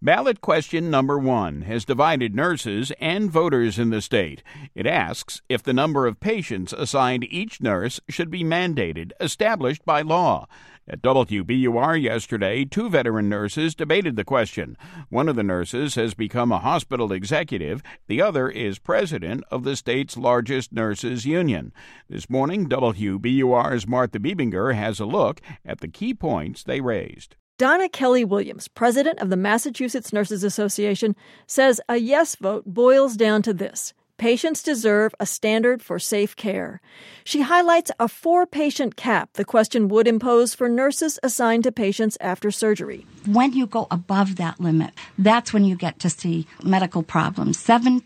Ballot question number 1 has divided nurses and voters in the state. It asks if the number of patients assigned each nurse should be mandated, established by law. At WBUR yesterday, 2 veteran nurses debated the question. One of the nurses has become a hospital executive. The other is president of the state's largest nurses union. This morning, WBUR's Martha Biebinger has a look at the key points they raised. Donna Kelly Williams, president of the Massachusetts Nurses Association, says a yes vote boils down to this: patients deserve a standard for safe care. She highlights a 4-patient cap the question would impose for nurses assigned to patients after surgery. When you go above that limit, that's when you get to see medical problems.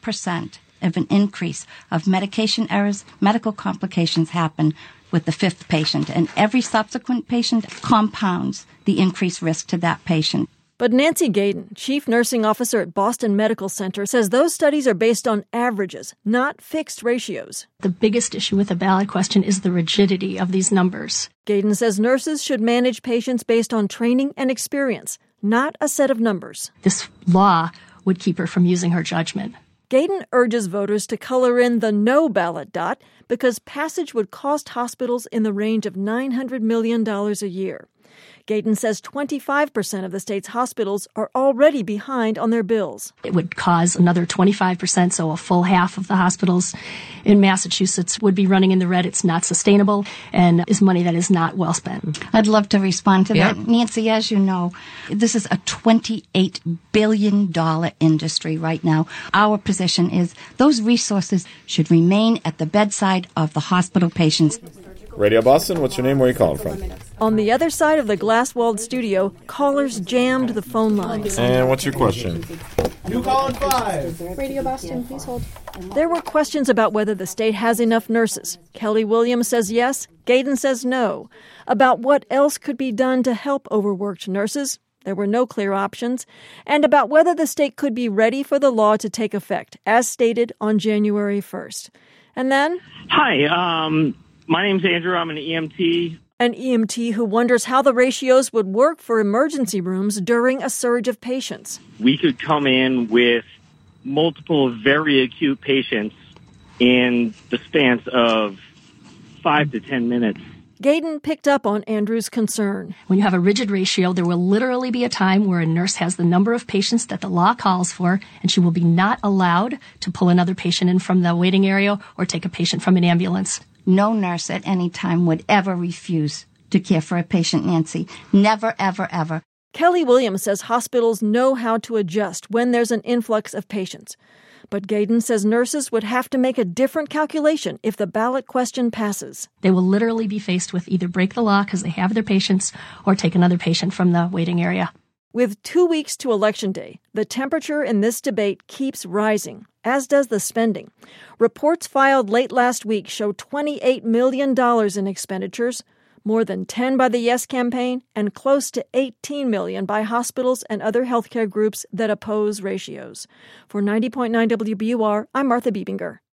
7% of an increase of medication errors, medical complications happen with the 5th patient, and every subsequent patient compounds the increased risk to that patient. But Nancy Gayden, chief nursing officer at Boston Medical Center, says those studies are based on averages, not fixed ratios. The biggest issue with the ballot question is the rigidity of these numbers. Gayden says nurses should manage patients based on training and experience, not a set of numbers. This law would keep her from using her judgment. Gayden urges voters to color in the no ballot dot because passage would cost hospitals in the range of $900 million a year. Gayden says 25% of the state's hospitals are already behind on their bills. It would cause another 25%, so a full half of the hospitals in Massachusetts would be running in the red. It's not sustainable and is money that is not well spent. I'd love to respond to that. Nancy, as you know, this is a $28 billion industry right now. Our position is those resources should remain at the bedside of the hospital patients. Radio Boston, what's your name? Where are you calling from? On the other side of the glass-walled studio, callers jammed the phone lines. And what's your question? You calling 5. Radio Boston, please hold. There were questions about whether the state has enough nurses. Kelly Williams says yes, Gayden says no. About what else could be done to help overworked nurses. There were no clear options. And about whether the state could be ready for the law to take effect, as stated on January 1st. And then... Hi, my name's Andrew. I'm an EMT. An EMT who wonders how the ratios would work for emergency rooms during a surge of patients. We could come in with multiple very acute patients in the span of 5 to 10 minutes. Gayden picked up on Andrew's concern. When you have a rigid ratio, there will literally be a time where a nurse has the number of patients that the law calls for, and she will be not allowed to pull another patient in from the waiting area or take a patient from an ambulance. No nurse at any time would ever refuse to care for a patient, Nancy. Never, ever, ever. Kelly Williams says hospitals know how to adjust when there's an influx of patients. But Gayden says nurses would have to make a different calculation if the ballot question passes. They will literally be faced with either break the law because they have their patients or take another patient from the waiting area. With 2 weeks to Election Day, the temperature in this debate keeps rising, as does the spending. Reports filed late last week show $28 million in expenditures, more than 10 by the Yes campaign, and close to $18 million by hospitals and other healthcare groups that oppose ratios. For 90.9 WBUR, I'm Martha Biebinger.